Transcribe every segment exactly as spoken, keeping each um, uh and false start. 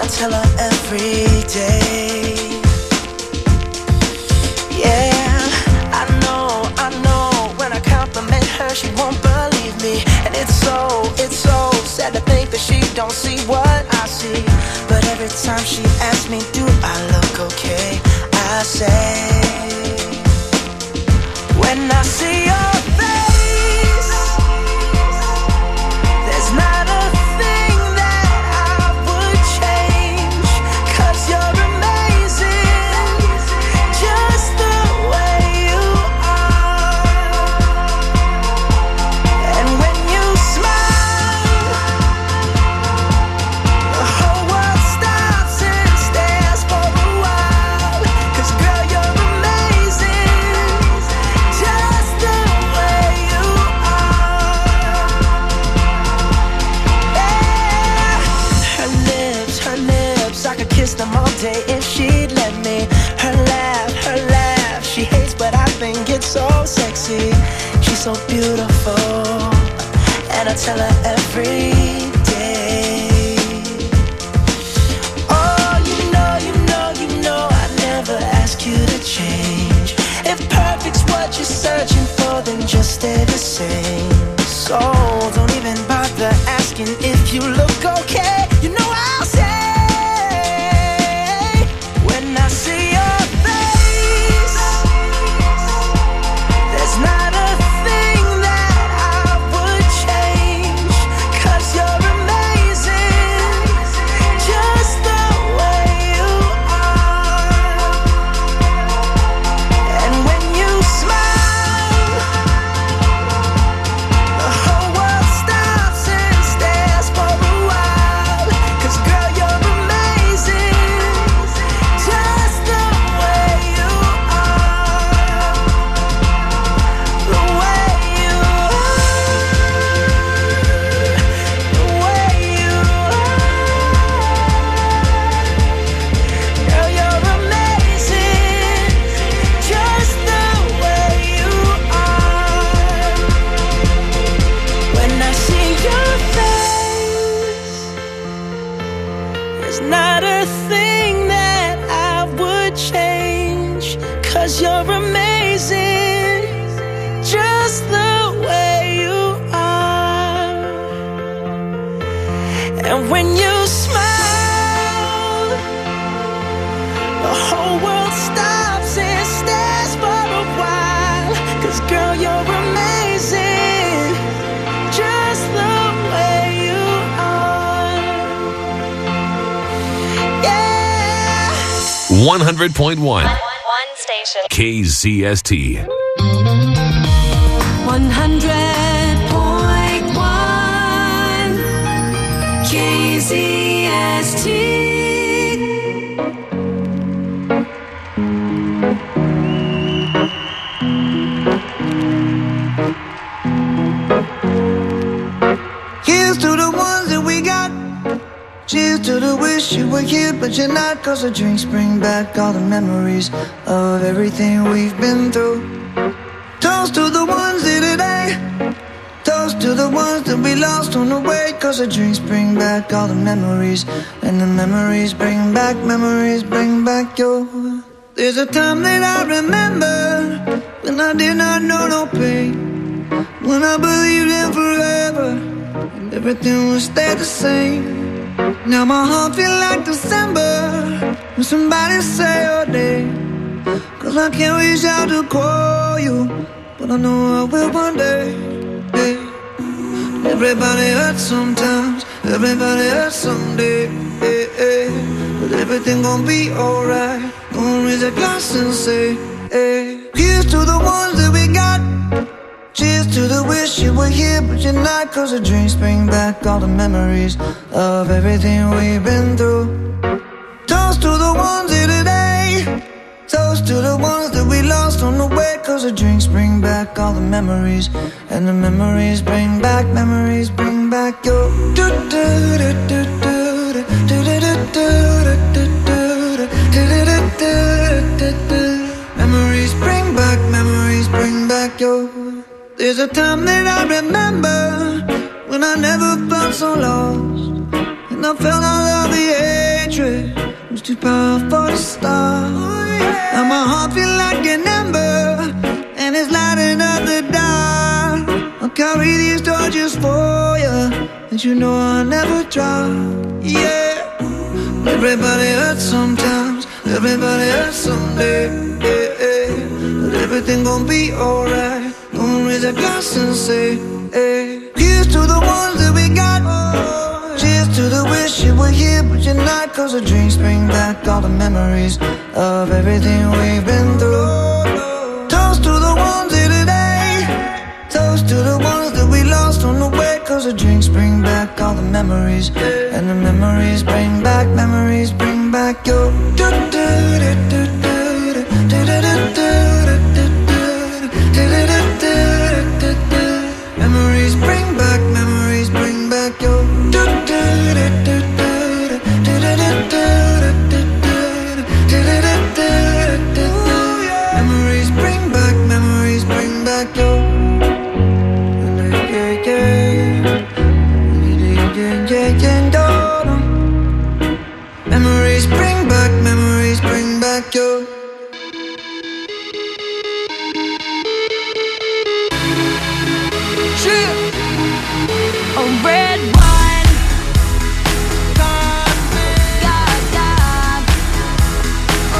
I tell her every day. Yeah, I know, I know, when I compliment her, she won't believe me. And it's so, it's so sad to think that she don't see what I see. But every time she asks me, do I look okay, I say, when I see your face, there's not a thing that I would change. 'Cause you're amazing, just the way you are. And when you smile, the whole world stops and stares for a while. 'Cause girl, you're amazing, just the way you are. Yeah. Her lips, her lips, I could kiss them all day if she'd let me. Her laugh, her laugh, she hates but I think it's so sexy. She's so beautiful, and I tell her every day. Oh, you know, you know, you know, I never ask you to change. If perfect's what you're searching for, then just stay the same. So don't even bother asking if you look okay. You know I'll say, when I see your face, there's not a thing that I would change. 'Cause you're amazing, just the way you are. And when you smile, the whole world stops and stares for a while. 'Cause girl, you're amazing, just the way you are. The way you are, the way you are. Girl, you're amazing, just the way you are. When I see your face, there's not a thing that I would change. 'Cause you're amazing, just the way you are. And when you smile, the whole world stops and stares for a while. 'Cause girl, you're amazing, just the way you are. Yeah. one hundred point one One station. K Z S T. one hundred point one K Z S T. Here's to the ones that we got. Cheers to the wish you were here, but you're not. 'Cause the drinks bring back all the memories of everything we've been through. Toast to the ones here today. Toast to the ones that we lost on the way. 'Cause the drinks bring back all the memories, and the memories bring back, memories bring back your. There's a time that I remember when I did not know no pain, when I believed in forever and everything would stay the same. Now my heart feel like December when somebody say your name. 'Cause I can't reach out to call you, but I know I will one day. Yeah. Everybody hurts sometimes, everybody hurts someday. Yeah, yeah. But everything gon' be alright. Gonna raise a glass and say, hey. Here's to the ones that we got. Cheers to the wish you were here, but you're not. 'Cause the drinks bring back all the memories of everything we've been through. Toast to the ones here today. Toast to the ones that we lost on the way. 'Cause the drinks bring back all the memories, and the memories bring back, memories bring back your. Memories bring back, memories bring back your. There's a time that I remember when I never felt so lost, and I felt all of the hatred too powerful to stop. Now my heart feel like an ember, and it's lighting up the dark. I'll carry these torches for you, and you know I'll never drop. Yeah, everybody hurts sometimes, everybody hurts someday. Yeah, yeah. But everything gon' be alright. Gonna raise a glass and say, hey. Here's to the ones that we got. Cheers to the wish you were here but you're not. Cause the drinks bring back all the memories of everything we've been through. Toast to the ones here today. Toast to the ones that we lost on the way. Cause the drinks bring back all the memories, and the memories bring back, memories bring back your memories bring back, memories bring back your memories bring back, memories bring back your memories bring back, memories bring back your A red wine, God, God, God. Oh,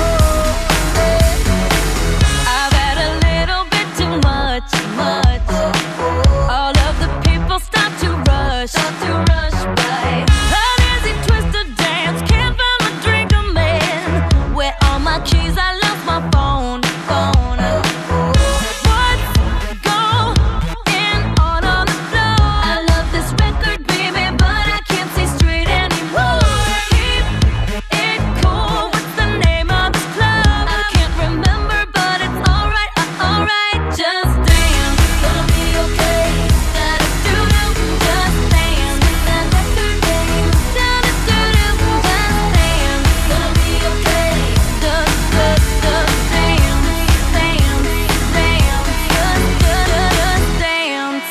yeah. I've had a little bit too much, much. All of the people start to rush, start to rush by. An easy twist to dance, can't find my drink, I'm in. Where all my keys? I lost my phone, phone. What's going on on the floor? I love this record, baby, but I can't see straight anymore. Keep it cool, what's the name of this club? I can't remember, but it's alright, uh, alright. Just dance, gonna be okay. Da-da-doo-doo, just dance. That record name, da-da-doo-doo, just dance. Gonna be okay. Da-da-da-da, dance, dance, dance. Da-da-da-da, dance.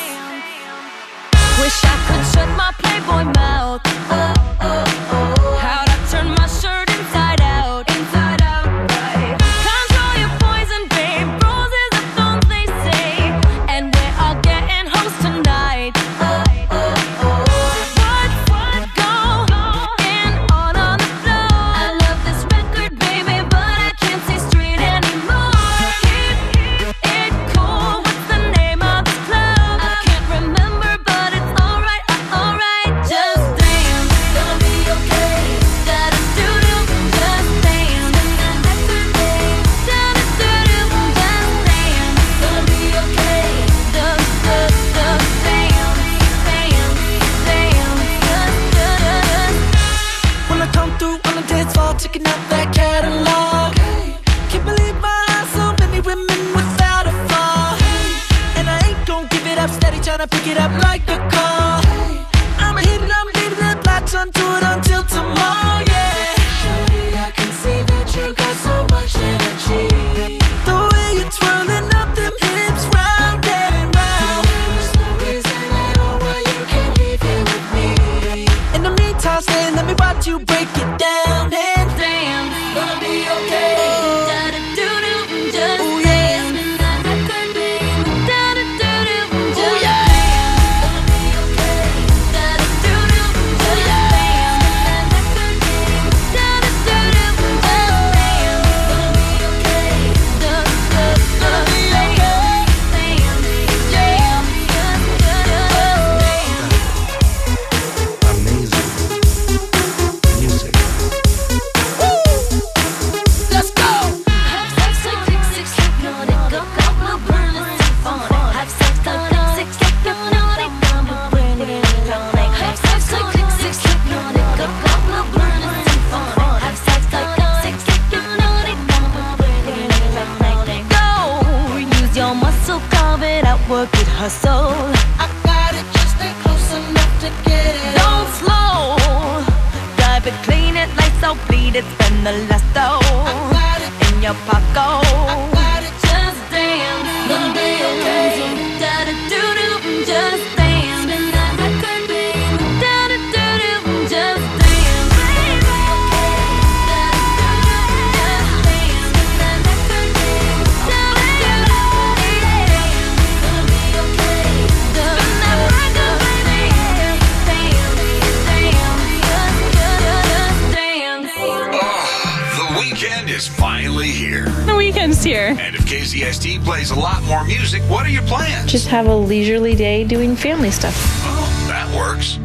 Wish I could shut my Playboy mouth. Oh, oh, oh. How'd I turn my shirt inside out? Inside out, right. Control your poison, babe. Roses are thorns, they say. And we're all getting hoes tonight. Oh, oh, oh. What's going on on the floor? I love this record, baby, but I can't see straight anymore. Keep it cool. What's the name of this club? I can't remember, but it's alright, uh, alright. Just dance, gonna be okay. Da-da-doo-doo, just dance. That record name, da-da-doo-doo, just dance. Gonna be okay. Da-da-da, dance, dance, dance. Da-da-da-da. When I come through on the dance floor, checking out that catalog. Can't believe my eyes, so many women without a flaw. And I ain't gon' give it up, steady tryna pick it up like a call. I'ma hit it, I'm leaving that latch onto it until tomorrow, yeah. Shorty, I can see that you got so much energy. The way you're twirling up them hips round and round. There's no reason at all why you can't leave here with me. In the meantime, stay, let me watch you break it down and Dance, gonna be okay. da-da-doo-doo, just Oh, yeah. dance. That record name, da-da-doo-doo, just yeah. dance. Gonna be okay. Da-da-doo-doo, just dance. That record name, da-da-doo-doo, just dance. Gonna be okay. Da-da-da, dance, dance, dance, just da-da-da, dance. Amazing music. Let's go. Have sex like six, six, hypnotic, go, go, go, burn it, symphonic. Have sex like six, six, hypnotic, go, bring it electronic. Have sex like six, six, hypnotic, go, go, go, burn it, symphonic. Have sex like six, six, hypnotic, go, bring it electronic. Go, use your muscle, carve it out, work it, hustle. I got it, just stay close enough to get it. Don't slow, drive it, clean it, lights out, bleed it, spend the last dough got it. in your pocket. Got it. Just dance, gonna be okay. Da-da-doo-doo, just dance. Spin that record, baby. Da-da-doo-doo, just dance. Baby, okay. here. And if K Z S T plays a lot more music, what are your plans? Just have a leisurely day doing family stuff. Oh, that works.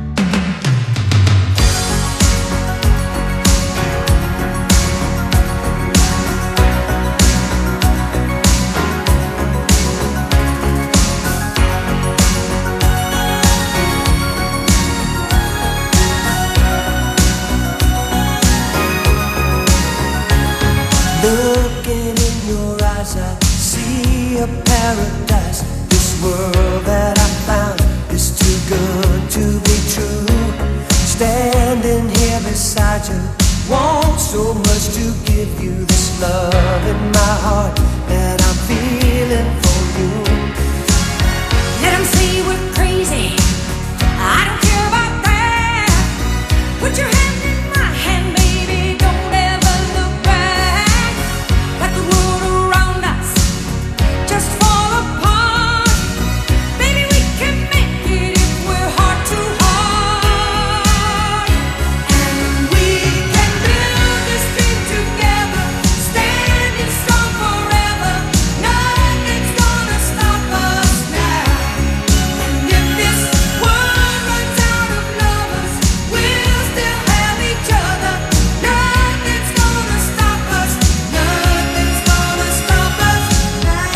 Looking in your eyes, I see a paradise. This world that I found is too good to be true. Standing here beside you, want so much to give you this love in my heart that I'm feeling for you. Let them say we're crazy, I don't care about that. Put your hand in my hand, baby, don't ever look back. Let the world around us just fall apart. Baby, we can make it if we're heart to heart. And we can build this dream together, standing strong forever. Nothing's gonna stop us now. And if this world runs out of lovers, we'll still have each other. Nothing's gonna stop us. Nothing's gonna stop us now.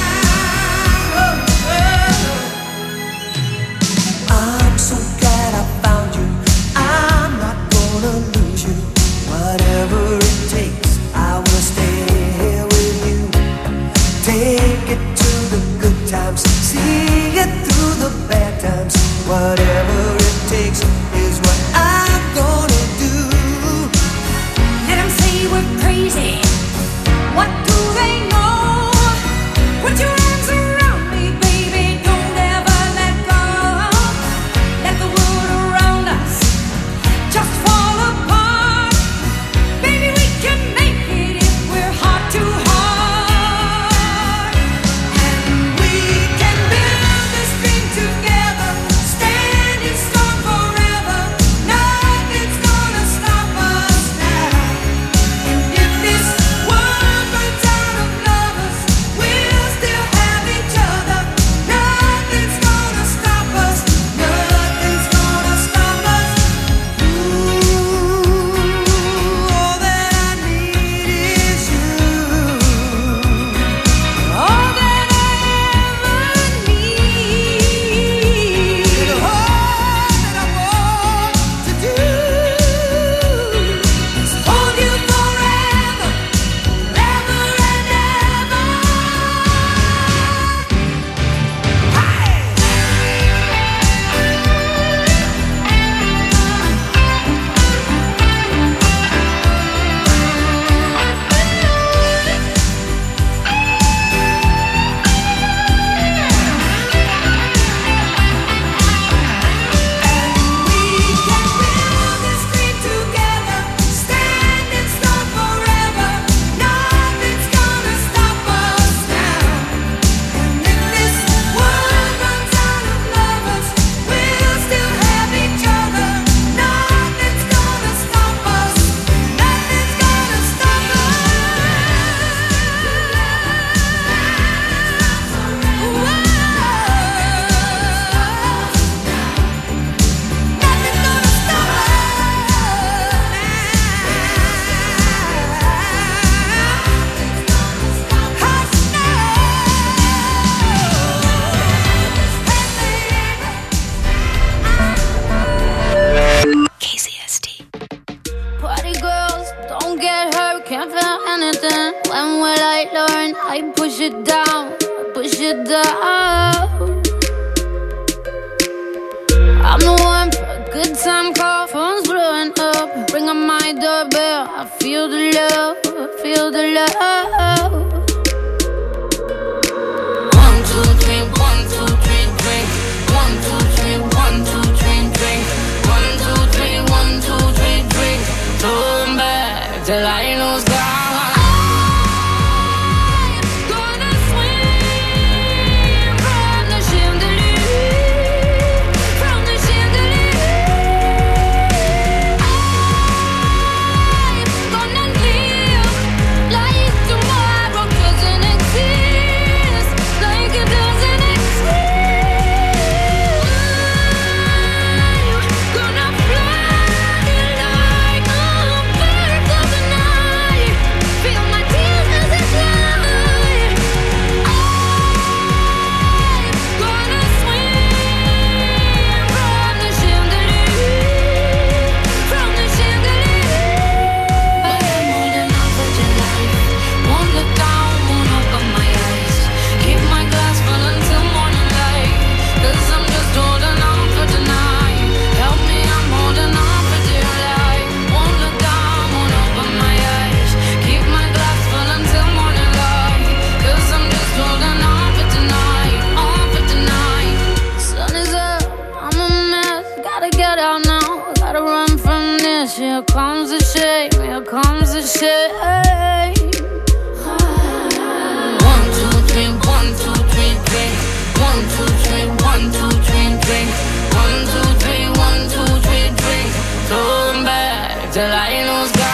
I'm so glad I found you. I'm not gonna lose you. Whatever it takes, I will stay here with you. Take it to the good times, see it through the bad times. Whatever it takes is what I'm gonna do. Let them say we're crazy. What do they know? Put your arms around me, baby. Don't ever let go. Let the world around us just fall apart. Baby, we can make it if we're heart to heart. And we can build this dream together, standing strong forever. Nothing's gonna stop us now. And if this world runs out of lovers, we'll still have each other. Nothing's gonna stop us. Nothing's gonna stop us. Ooh, all that I need is you. All that I ever need. And all that I want to do is hold you forever, forever and ever. We can build this dream together, standing strong forever. Nothing's gonna stop us now. And if this world runs out of lovers, we'll still have each other. Nothing's gonna stop us. Nothing's gonna stop K Z S T. Party girls, don't get hurt, can't feel anything. When will I learn? I push it down, I push it down. I'm the one for a good time call, phone's blowing up. Ring on my doorbell, I feel the love, I feel the love. One, two, three, one, two, three, drink. One, two, three, one, two, three, drink. One, two, three, one, two, three, drink. Turn back till I lose God. I'm gonna swim from the chandelier, from the chandelier. I'm gonna live like tomorrow, 'cause in here comes the shame, here comes the shame. One, two, three, one, two, three, drink. One, two, three, one, two, three, drink. One, two, three, one, two, three, drink. Throw 'em back till I lose God.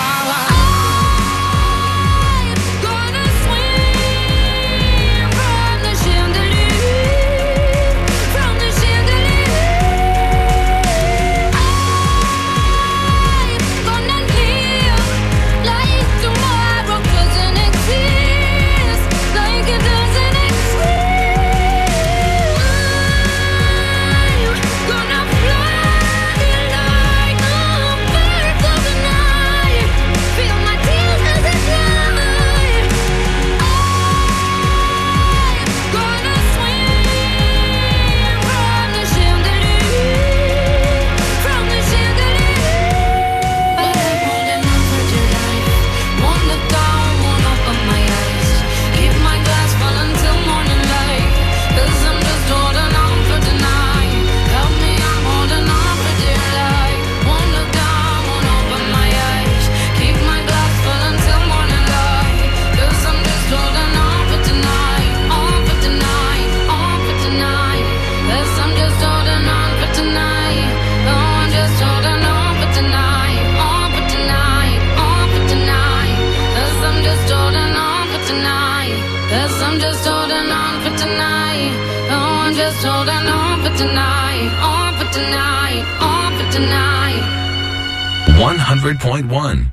one hundred point one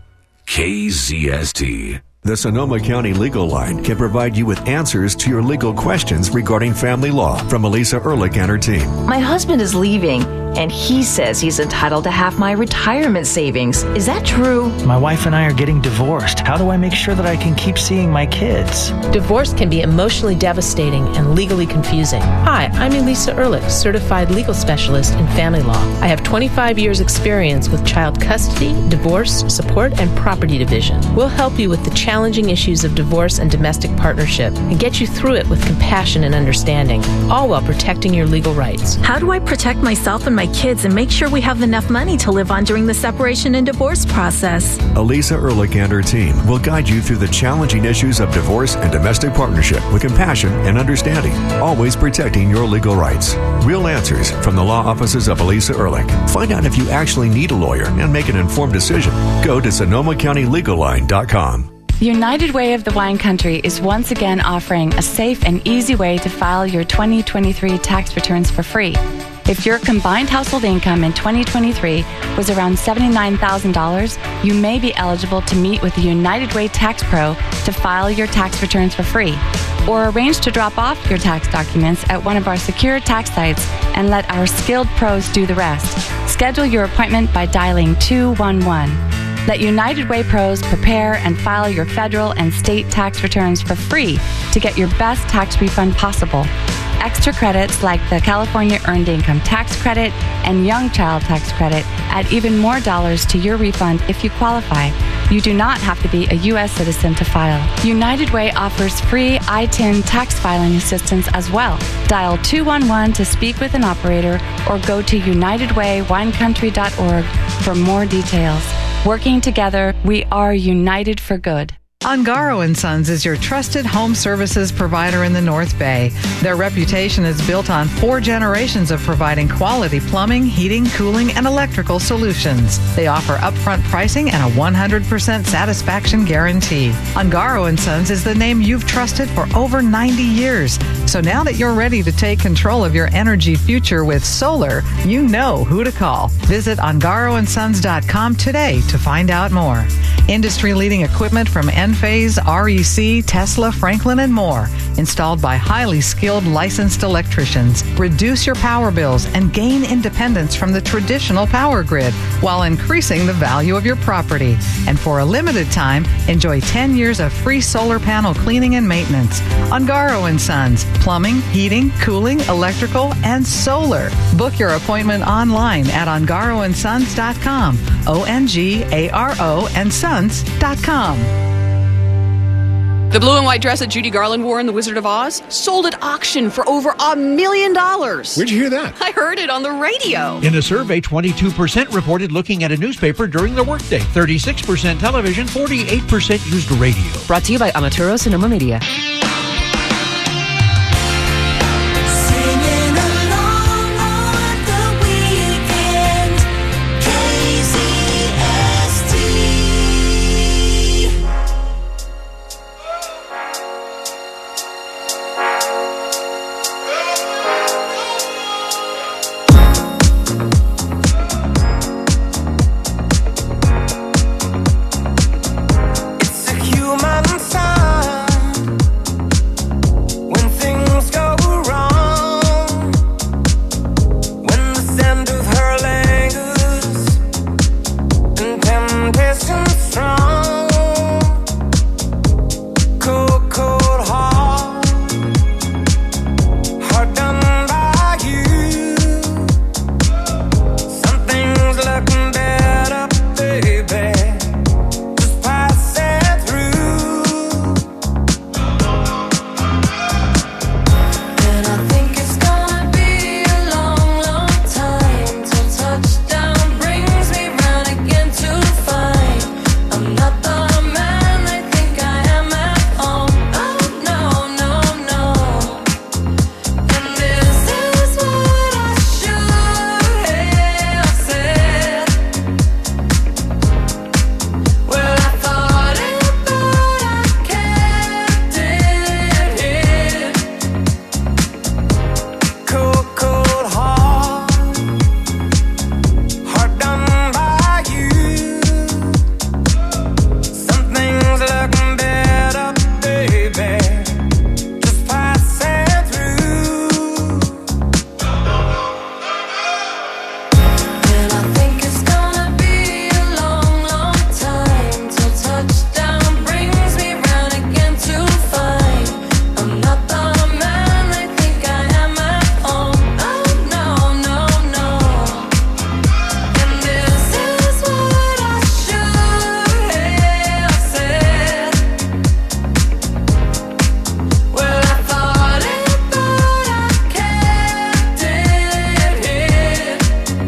K Z S T. The Sonoma County Legal Line can provide you with answers to your legal questions regarding family law from Elisa Ehrlich and her team. My husband is leaving, and he says he's entitled to half my retirement savings. Is that true? My wife and I are getting divorced. How do I make sure that I can keep seeing my kids? Divorce can be emotionally devastating and legally confusing. Hi, I'm Elisa Ehrlich, certified legal specialist in family law. I have twenty-five years experience with child custody, divorce, support, and property division. We'll help you with the challenging issues of divorce and domestic partnership and get you through it with compassion and understanding, all while protecting your legal rights. How do I protect myself and my kids and make sure we have enough money to live on during the separation and divorce process? Elisa Ehrlich and her team will guide you through the challenging issues of divorce and domestic partnership with compassion and understanding, always protecting your legal rights. Real answers from the law offices of Elisa Ehrlich. Find out if you actually need a lawyer and make an informed decision. Go to Sonoma County Legal Line dot com. United Way of the Wine Country is once again offering a safe and easy way to file your twenty twenty-three tax returns for free. If your combined household income in twenty twenty-three was around seventy-nine thousand dollars, you may be eligible to meet with the United Way Tax Pro to file your tax returns for free, or arrange to drop off your tax documents at one of our secure tax sites and let our skilled pros do the rest. Schedule your appointment by dialing two one one. Let United Way pros prepare and file your federal and state tax returns for free to get your best tax refund possible. Extra credits like the California Earned Income Tax Credit and Young Child Tax Credit add even more dollars to your refund if you qualify. You do not have to be a U S citizen to file. United Way offers free I T I N tax filing assistance as well. Dial two one one to speak with an operator or go to united way wine country dot org for more details. Working together, we are united for good. Ungaro and Sons is your trusted home services provider in the North Bay. Their reputation is built on four generations of providing quality plumbing, heating, cooling, and electrical solutions. They offer upfront pricing and a one hundred percent satisfaction guarantee. Ungaro and Sons is the name you've trusted for over ninety years. So now that you're ready to take control of your energy future with solar, you know who to call. Visit ungaro and sons dot com today to find out more. Industry-leading equipment from Enphase, R E C, Tesla, Franklin, and more. Installed by highly skilled licensed electricians. Reduce your power bills and gain independence from the traditional power grid while increasing the value of your property. And for a limited time, enjoy ten years of free solar panel cleaning and maintenance. Ungaro and Sons. Plumbing, heating, cooling, electrical, and solar. Book your appointment online at ungaro and sons dot com. O N G A R O and sons dot com. The blue and white dress that Judy Garland wore in The Wizard of Oz sold at auction for over a million dollars. Where'd you hear that? I heard it on the radio. In a survey, twenty-two percent reported looking at a newspaper during the workday, thirty-six percent television, forty-eight percent used radio. Brought to you by Amaturo Sonoma Media. Singing along on the weekend, K Z S T. It's a human sign when things go wrong. When the scent of her lingers and temptation strong. Cold, cold heart, heart done by you. Something's looking better, baby. Just pass it through. And I think it's gonna be a long, long time till touchdown brings me round again to find I'm not the man they think I am at home. Oh no, no, no. And this is what I should have said. Well, I thought it, but I kept it hid. Cold, cold heart, heart done by you. Something's looking better, baby. Just pass it through. And I think it's gonna be a long, long time till touchdown brings me round again to find I'm not the man they think I am at home. Oh no, no, no. And this is what I should have said. Well, I thought it, but I kept it hid.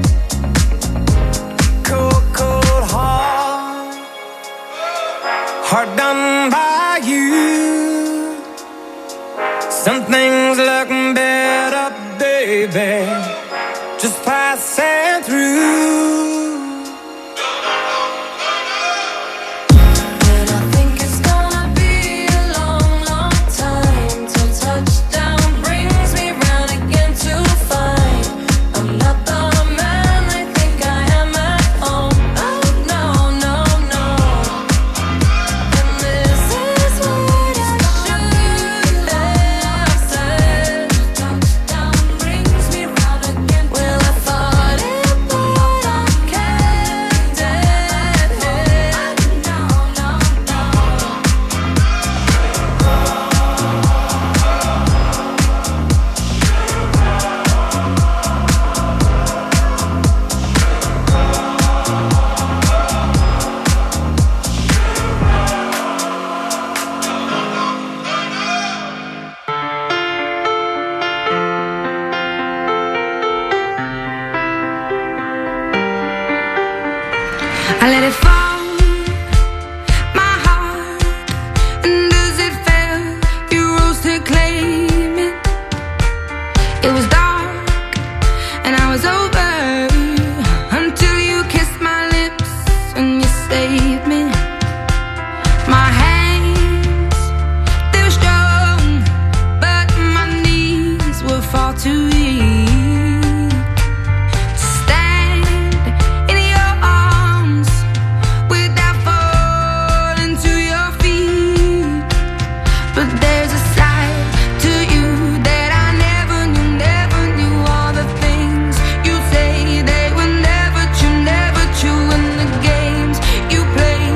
Cold, cold heart, heart done by you. Something's looking better, baby. Just pass it through. And I think it's gonna be a long, long time till touchdown brings me round again to find I'm not the man they think I am at home. Oh no, no, no. And this is what I should have said. Touchdown brings me round again. Well, I thought it, but I kept it hid. No, no, no. I let it fall, my heart, and as it fell, you rose to claim it. It was dark, and I was over, until you kissed my lips and you saved me. My hands, they were strong, but my knees were far too weak. Stand in your arms without falling to your feet. But there's a side to you that I never knew, never knew. All the things you say, they were never true, never true. And the games you play,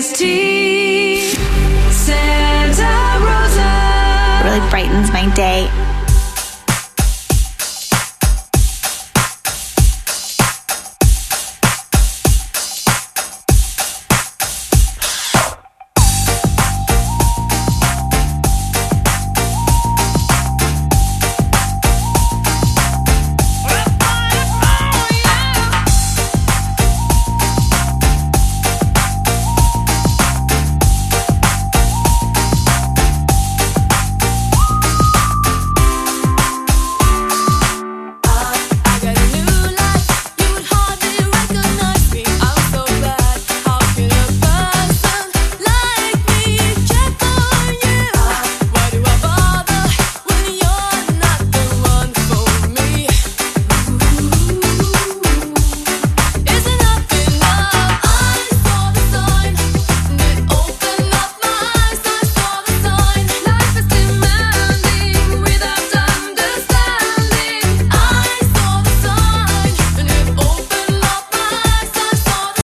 S T Santa Rosa It really brightens my day